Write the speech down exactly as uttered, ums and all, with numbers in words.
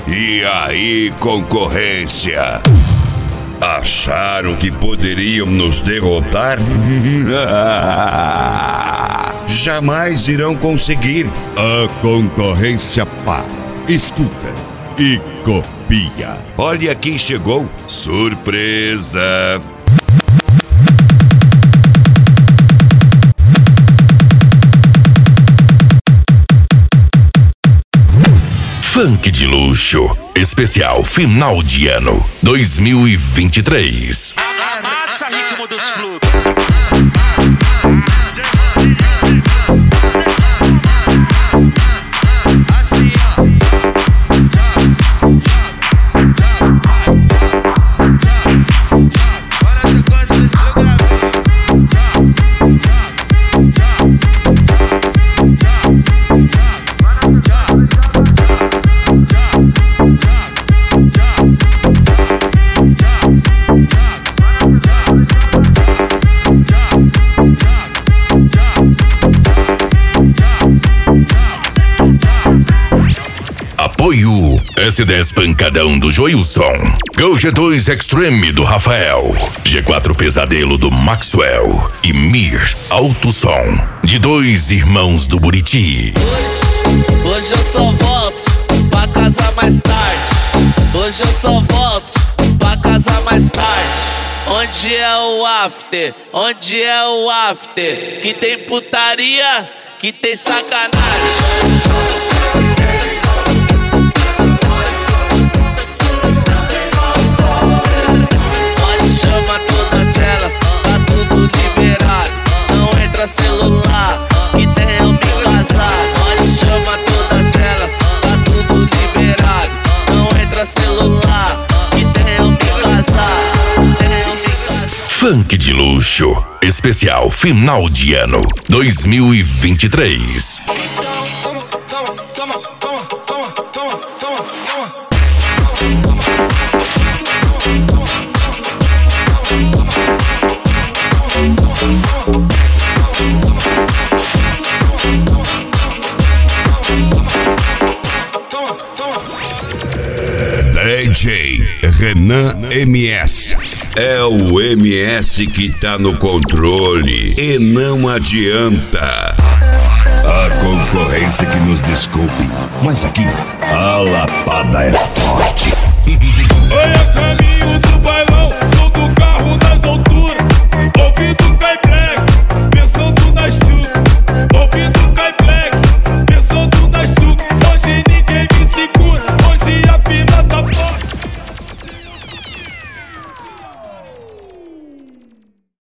E aí, concorrência? Acharam que poderiam nos derrotar? Jamais irão conseguir. A concorrência para, escuta e copia. Olha quem chegou. Surpresa! Funk de luxo, especial final de ano dois mil e vinte e três. Amassa ritmo dos fluxos. Assim, ó. Bora essa coisa que eu gravei. Apoio S dez Pancadão do Joilson, Go G dois Extreme do Rafael, G quatro Pesadelo do Maxwell e Mir Alto Som, de dois irmãos do Buriti. Hoje, hoje eu só volto pra casa mais tarde. Hoje eu só volto pra casa mais tarde. Onde é o after? Onde é o after? Que tem putaria, que tem sacanagem. Chama todas elas, tá tudo liberado. Não entra celular, que tem eu me casar. Pode chamar todas elas, tá tudo liberado. Não entra celular, que tem eu me casar. Tem eu me casar. Funk de luxo, especial final de ano dois mil e vinte e três. Toma, toma, toma, toma, toma, toma, toma, toma. D J Renan M S. É o M S que tá no controle e não adianta. A concorrência que nos desculpe, mas aqui a lapada é forte. Olha o caminho do bailão.